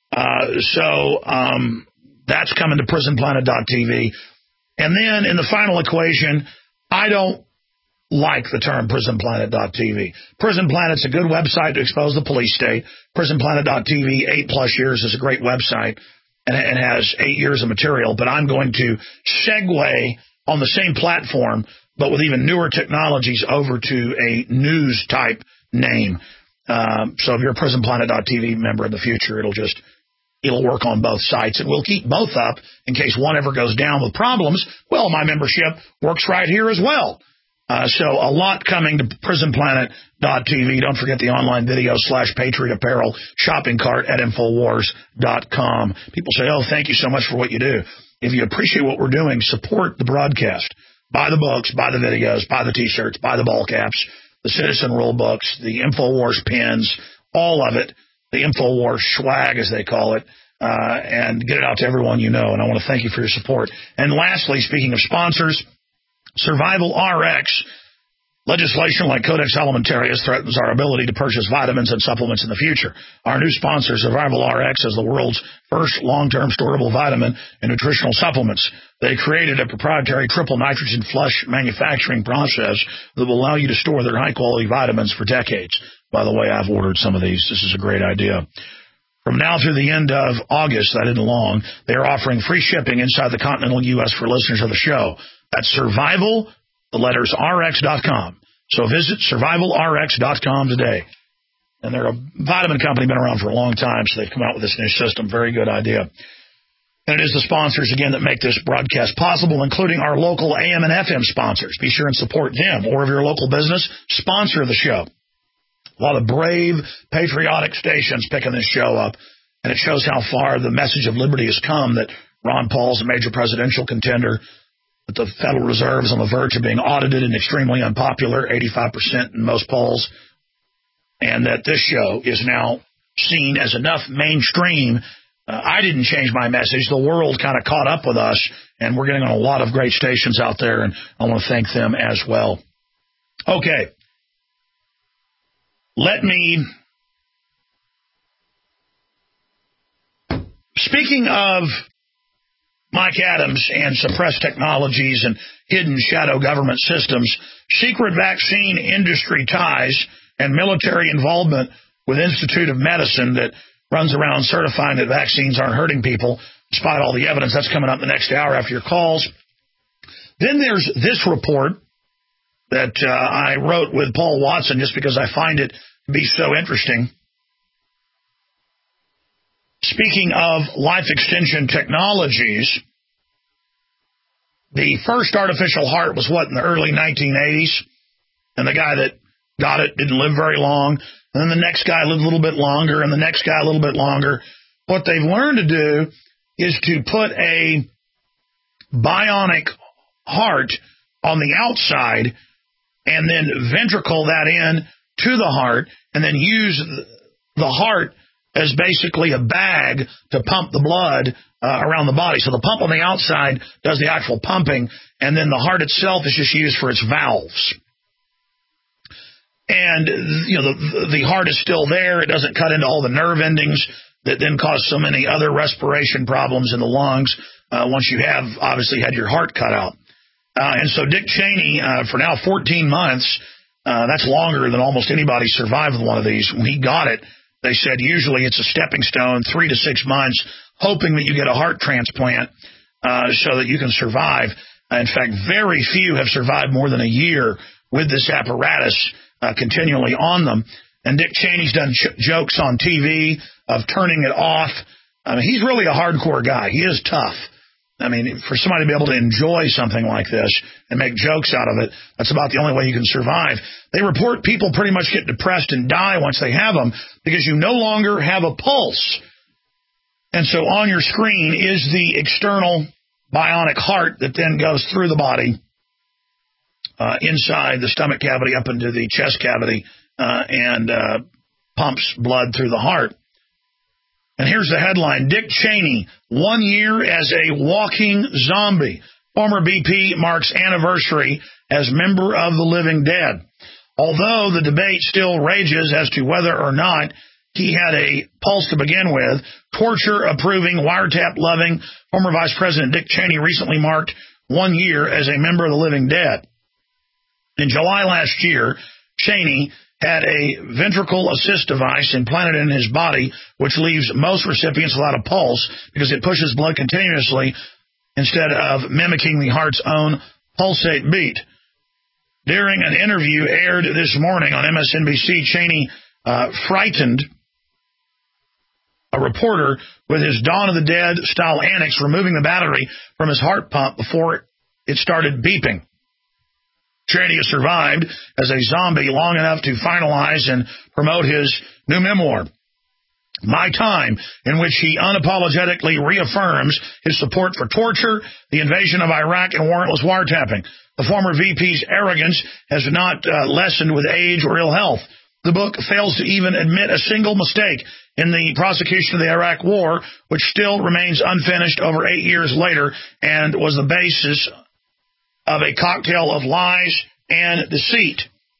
That's coming to prisonplanet.tv. And then in the final equation, I don't like the term prisonplanet.tv. Prison Planet's a good website to expose the police state. Prisonplanet.tv, 8+ years, is a great website, and it has 8 years of material. But I'm going to segue on the same platform, but with even newer technologies, over to a news-type name. So if you're a prisonplanet.tv member in the future, it'll work on both sites, and we'll keep both up in case one ever goes down with problems. Well, my membership works right here as well. So a lot coming to prisonplanet.tv. Don't forget the online video / Patriot Apparel shopping cart at Infowars.com. People say, oh, thank you so much for what you do. If you appreciate what we're doing, support the broadcast. Buy the books, buy the videos, buy the T-shirts, buy the ball caps, the Citizen Rule books, the Infowars pins, all of it, the Infowars swag, as they call it, and get it out to everyone you know. And I want to thank you for your support. And lastly, speaking of sponsors, Survival RX. Legislation like Codex Alimentarius threatens our ability to purchase vitamins and supplements in the future. Our new sponsor, Survival RX, is the world's first long-term storable vitamin and nutritional supplements. They created a proprietary triple nitrogen flush manufacturing process that will allow you to store their high-quality vitamins for decades. By the way, I've ordered some of these. This is a great idea. From now through the end of August, that isn't long, they are offering free shipping inside the continental U.S. for listeners of the show. That's Survival, the letters, RX.com. So visit survivalrx.com today. And they're a vitamin company, been around for a long time, so they've come out with this new system. Very good idea. And it is the sponsors, again, that make this broadcast possible, including our local AM and FM sponsors. Be sure and support them. Or if you're a local business, sponsor the show. A lot of brave, patriotic stations picking this show up. And it shows how far the message of liberty has come, that Ron Paul's a major presidential contender, that the Federal Reserve is on the verge of being audited and extremely unpopular, 85% in most polls, and that this show is now seen as enough mainstream. I didn't change my message. The world kind of caught up with us, and we're getting on a lot of great stations out there, and I want to thank them as well. Okay. Speaking of Mike Adams and suppressed technologies and hidden shadow government systems, secret vaccine industry ties, and military involvement with Institute of Medicine that runs around certifying that vaccines aren't hurting people, despite all the evidence. That's coming up the next hour after your calls. Then there's this report that I wrote with Paul Watson just because I find it to be so interesting. Speaking of life extension technologies, the first artificial heart was in the early 1980s, and the guy that got it didn't live very long, and then the next guy lived a little bit longer, and the next guy a little bit longer. What they've learned to do is to put a bionic heart on the outside and then ventricle that in to the heart, and then use the heart as basically a bag to pump the blood around the body. So the pump on the outside does the actual pumping, and then the heart itself is just used for its valves. And the heart is still there. It doesn't cut into all the nerve endings that then cause so many other respiration problems in the lungs once you have obviously had your heart cut out. And so Dick Cheney, for now 14 months, that's longer than almost anybody survived with one of these. When he got it, they said usually it's a stepping stone, 3 to 6 months, hoping that you get a heart transplant so that you can survive. In fact, very few have survived more than a year with this apparatus continually on them. And Dick Cheney's done jokes on TV of turning it off. I mean, he's really a hardcore guy. He is tough. I mean, for somebody to be able to enjoy something like this and make jokes out of it, that's about the only way you can survive. They report people pretty much get depressed and die once they have them because you no longer have a pulse. And so on your screen is the external bionic heart that then goes through the body, inside the stomach cavity up into the chest cavity, and pumps blood through the heart. And here's the headline: Dick Cheney, 1 year as a walking zombie. Former BP marks anniversary as member of the living dead. Although the debate still rages as to whether or not he had a pulse to begin with, torture-approving, wiretap-loving former Vice President Dick Cheney recently marked 1 year as a member of the living dead. In July last year, Cheney had a ventricle assist device implanted in his body, which leaves most recipients without a pulse because it pushes blood continuously instead of mimicking the heart's own pulsate beat. During an interview aired this morning on MSNBC, Cheney frightened a reporter with his Dawn of the Dead style annex, removing the battery from his heart pump before it started beeping. Cheney has survived as a zombie long enough to finalize and promote his new memoir, My Time, in which he unapologetically reaffirms his support for torture, the invasion of Iraq, and warrantless wiretapping. The former VP's arrogance has not lessened with age or ill health. The book fails to even admit a single mistake in the prosecution of the Iraq War, which still remains unfinished over 8 years later and was the basis of a cocktail of lies and deceit.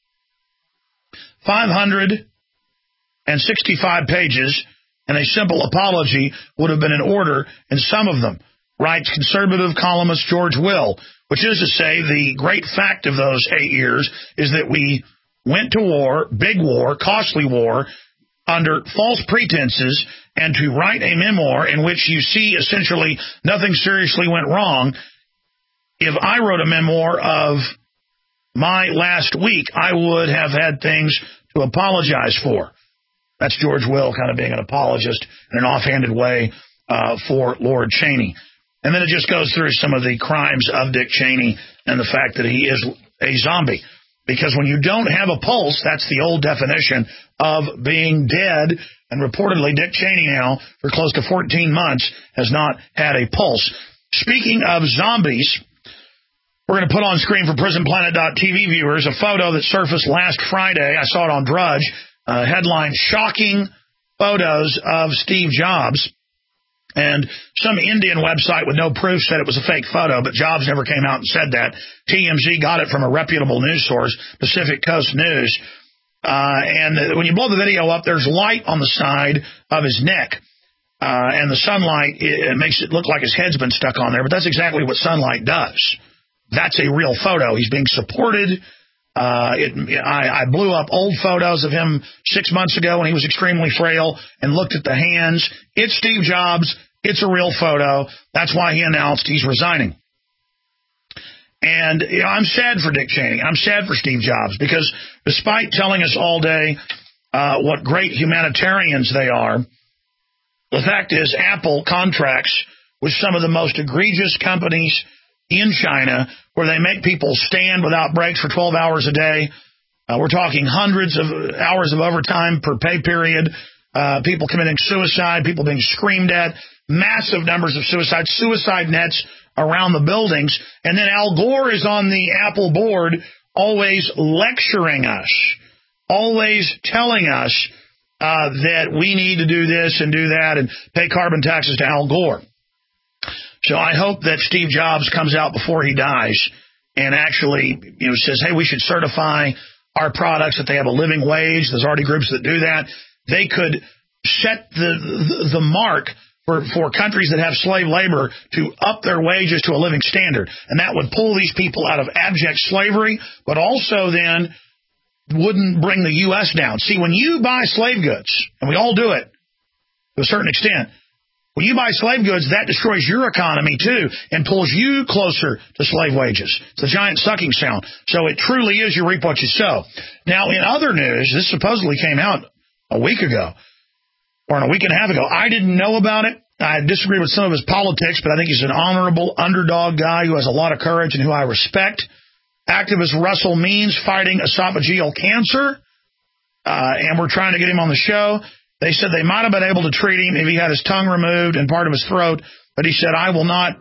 565 pages and a simple apology would have been in order in some of them, writes conservative columnist George Will, which is to say the great fact of those 8 years is that we went to war, big war, costly war, under false pretenses, and to write a memoir in which you see essentially nothing seriously went wrong. If I wrote a memoir of my last week, I would have had things to apologize for. That's George Will kind of being an apologist in an offhanded way for Lord Cheney. And then it just goes through some of the crimes of Dick Cheney and the fact that he is a zombie. Because when you don't have a pulse, that's the old definition of being dead. And reportedly, Dick Cheney now, for close to 14 months, has not had a pulse. Speaking of zombies, we're going to put on screen for PrisonPlanet.tv viewers a photo that surfaced last Friday. I saw it on Drudge. Headline, Shocking Photos of Steve Jobs. And some Indian website with no proof said it was a fake photo, but Jobs never came out and said that. TMZ got it from a reputable news source, Pacific Coast News. And when you blow the video up, there's light on the side of his neck. And the sunlight, it makes it look like his head's been stuck on there, but that's exactly what sunlight does. That's a real photo. He's being supported. I blew up old photos of him 6 months ago when he was extremely frail and looked at the hands. It's Steve Jobs. It's a real photo. That's why he announced he's resigning. And I'm sad for Dick Cheney. I'm sad for Steve Jobs because despite telling us all day what great humanitarians they are, the fact is Apple contracts with some of the most egregious companies in China where they make people stand without breaks for 12 hours a day. We're talking hundreds of hours of overtime per pay period, people committing suicide, people being screamed at, massive numbers of suicides, suicide nets around the buildings. And then Al Gore is on the Apple board always lecturing us, always telling us that we need to do this and do that and pay carbon taxes to Al Gore. So I hope that Steve Jobs comes out before he dies and actually, says, hey, we should certify our products that they have a living wage. There's already groups that do that. They could set the mark for countries that have slave labor to up their wages to a living standard. And that would pull these people out of abject slavery, but also then wouldn't bring the U.S. down. See, when you buy slave goods, and we all do it to a certain extent, when you buy slave goods, that destroys your economy too and pulls you closer to slave wages. It's a giant sucking sound. So it truly is you reap what you sow. Now, in other news, this supposedly came out a week ago or a week and a half ago. I didn't know about it. I disagree with some of his politics, but I think he's an honorable underdog guy who has a lot of courage and who I respect. Activist Russell Means fighting esophageal cancer, and we're trying to get him on the show. They said they might have been able to treat him if he had his tongue removed and part of his throat, but he said, I will not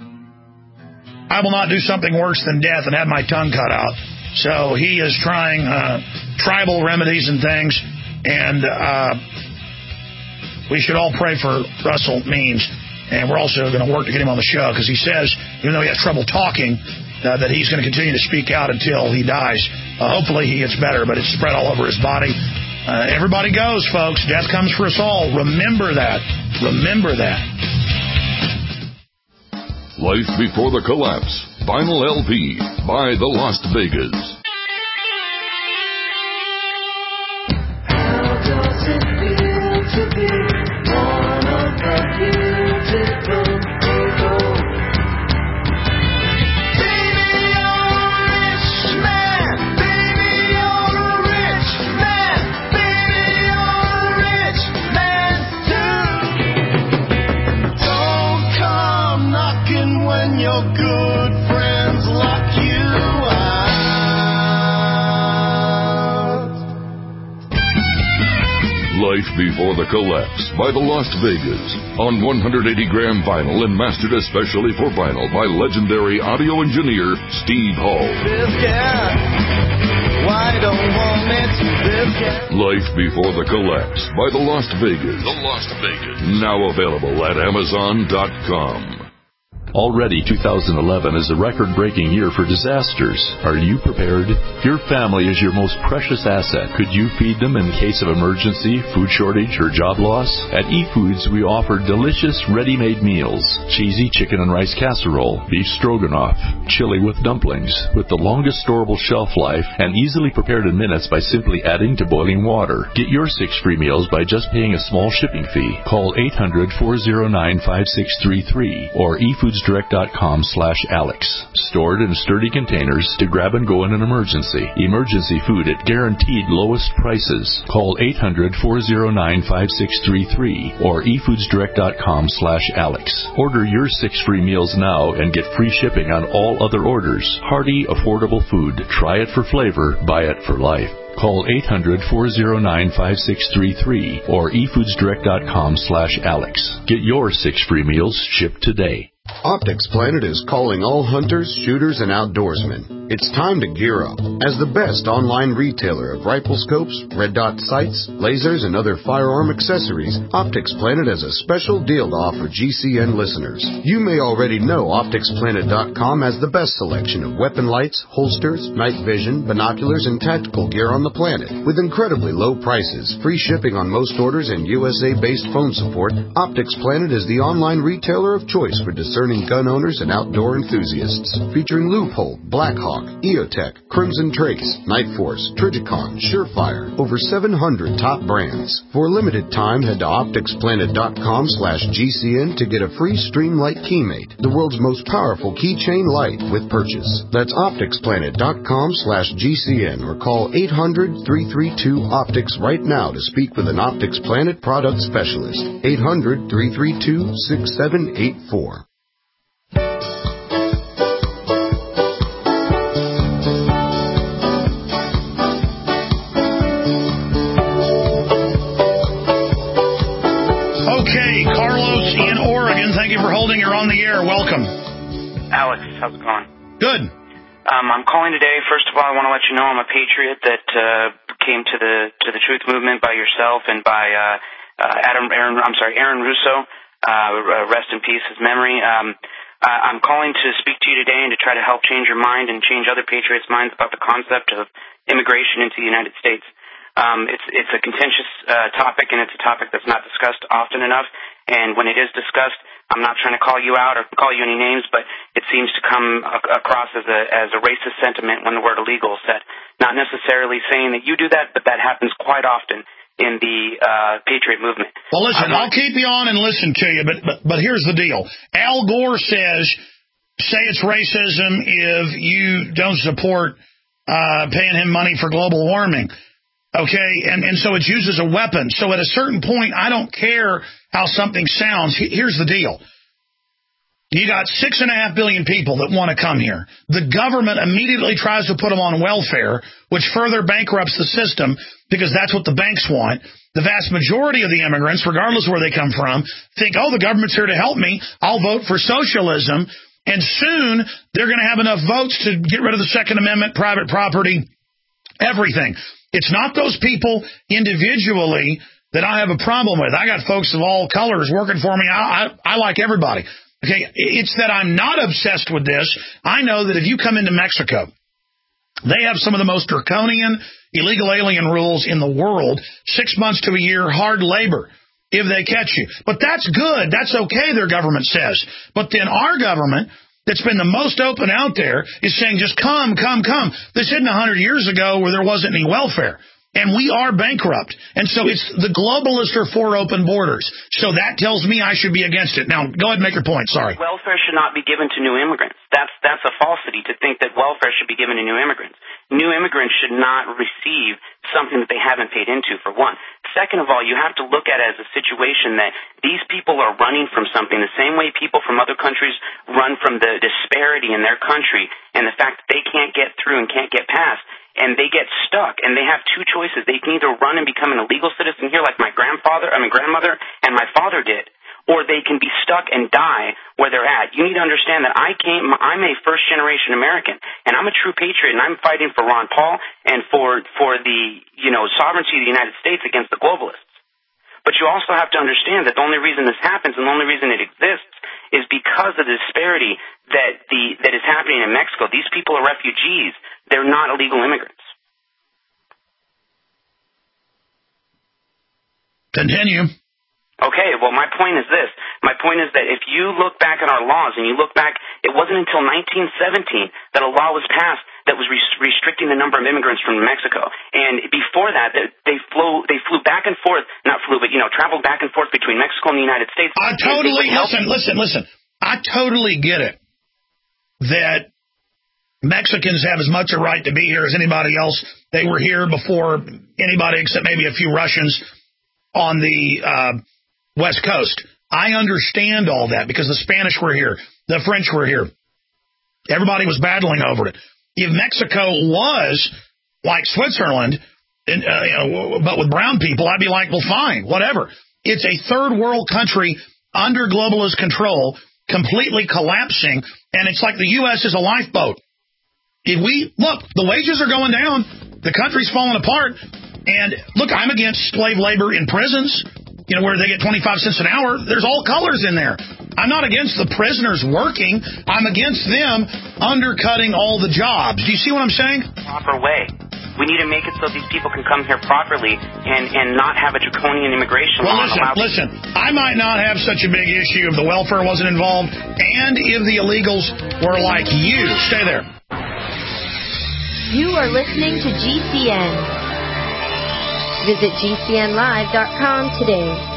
do something worse than death and have my tongue cut out. So he is trying tribal remedies and things, and we should all pray for Russell Means, and we're also going to work to get him on the show because he says, even though he has trouble talking, that he's going to continue to speak out until he dies. Hopefully he gets better, but it's spread all over his body. Everybody goes, folks. Death comes for us all. Remember that. Remember that. Life Before the Collapse. Vinyl LP by the Las Vegas. How does it feel to be one of the beautiful people? Your good friends lock you out. Life Before the Collapse by the Las Vegas on 180-gram vinyl and mastered especially for vinyl by legendary audio engineer Steve Hall. Life Before the Collapse by the Las Vegas. The Las Vegas. Now available at Amazon.com. Already 2011 is a record-breaking year for disasters. Are you prepared? Your family is your most precious asset. Could you feed them in case of emergency, food shortage, or job loss? At eFoods, we offer delicious ready-made meals. Cheesy chicken and rice casserole, beef stroganoff, chili with dumplings, with the longest storable shelf life and easily prepared in minutes by simply adding to boiling water. Get your 6 free meals by just paying a small shipping fee. Call 800-409-5633 or eFoodsDirect.com/Alex. Stored in sturdy containers to grab and go in an emergency. Emergency food at guaranteed lowest prices. Call 800-409-5633 or eFoodsDirect.com/Alex. Order your 6 free meals now and get free shipping on all other orders. Hearty, affordable food. Try it for flavor. Buy it for life. Call 800-409-5633 or eFoodsDirect.com/Alex. Get your 6 free meals shipped today. Optics Planet is calling all hunters, shooters, and outdoorsmen. It's time to gear up. As the best online retailer of rifle scopes, red dot sights, lasers, and other firearm accessories, Optics Planet has a special deal to offer GCN listeners. You may already know OpticsPlanet.com has the best selection of weapon lights, holsters, night vision, binoculars, and tactical gear on the planet. With incredibly low prices, free shipping on most orders, and USA-based phone support, Optics Planet is the online retailer of choice for discerning gun owners and outdoor enthusiasts. Featuring Loophole, Blackhawk, EOTech, Crimson Trace, Night Force, Trijicon, Surefire, over 700 top brands. For a limited time, head to OpticsPlanet.com/GCN to get a free Streamlight Keymate, the world's most powerful keychain light with purchase. That's OpticsPlanet.com/GCN or call 800-332-OPTICS right now to speak with an Optics Planet product specialist. 800-332-6784. Okay, Carlos in Oregon, thank you for holding. You're on the air. Welcome. Alex, how's it going? Good. I'm calling today. First of all, I want to let you know I'm a patriot that came to the Truth Movement by yourself and by Aaron Russo. Rest in peace, his memory. I'm calling to speak to you today and to try to help change your mind and change other patriots' minds about the concept of immigration into the United States. It's a contentious topic, and it's a topic that's not discussed often enough. And when it is discussed, I'm not trying to call you out or call you any names, but it seems to come across as a racist sentiment when the word illegal is said. Not necessarily saying that you do that, but that happens quite often in the Patriot movement. Well, listen, I'll keep you on and listen to you, but here's the deal. Al Gore says, say it's racism if you don't support paying him money for global warming. Okay, and so it's used as a weapon. So at a certain point, I don't care how something sounds. Here's the deal. You got 6.5 billion people that want to come here. The government immediately tries to put them on welfare, which further bankrupts the system because that's what the banks want. The vast majority of the immigrants, regardless of where they come from, think, oh, the government's here to help me. I'll vote for socialism. And soon they're going to have enough votes to get rid of the Second Amendment, private property, everything. It's not those people individually that I have a problem with. I got folks of all colors working for me. I like everybody. Okay, it's that I'm not obsessed with this. I know that if you come into Mexico, they have some of the most draconian illegal alien rules in the world, 6 months to a year, hard labor, if they catch you. But that's good. That's okay, their government says. But then our government, that's been the most open out there, is saying just come. This isn't 100 years ago where there wasn't any welfare. And we are bankrupt. And so it's the globalists are for open borders. So that tells me I should be against it. Now, go ahead and make your point. Sorry. Welfare should not be given to new immigrants. That's a falsity to think that welfare should be given to new immigrants. New immigrants should not receive something that they haven't paid into, for one. Second of all, you have to look at it as a situation that these people are running from something the same way people from other countries run from the disparity in their country and the fact that they can't get through and can't get past. And they get stuck, and they have two choices. They can either run and become an illegal citizen here like my grandmother and my father did, or they can be stuck and die where they're at. You need to understand that I'm a first-generation American, and I'm a true patriot, and I'm fighting for Ron Paul and for the, sovereignty of the United States against the globalists. But you also have to understand that the only reason this happens and the only reason it exists is because of the disparity that is happening in Mexico. These people are refugees. They're not illegal immigrants. Continue. Okay, well, my point is this. My point is that if you look back at our laws and you look back, it wasn't until 1917 that a law was passed that was restricting the number of immigrants from Mexico. And before that, they flew back and forth, traveled back and forth between Mexico and the United States. Listen. I totally get it that Mexicans have as much a right to be here as anybody else. They were here before anybody except maybe a few Russians on the West Coast. I understand all that because the Spanish were here, the French were here. Everybody was battling over it. If Mexico was like Switzerland, but with brown people, I'd be like, well, fine, whatever. It's a third world country under globalist control, completely collapsing, and it's like the U.S. is a lifeboat. If the wages are going down, the country's falling apart, and look, I'm against slave labor in prisons, where they get 25 cents an hour. There's all colors in there. I'm not against the prisoners working. I'm against them undercutting all the jobs. Do you see what I'm saying? Proper way. We need to make it so these people can come here properly and not have a draconian immigration law. Listen, I might not have such a big issue if the welfare wasn't involved and if the illegals were like you. Stay there. You are listening to GCN. Visit GCNlive.com today.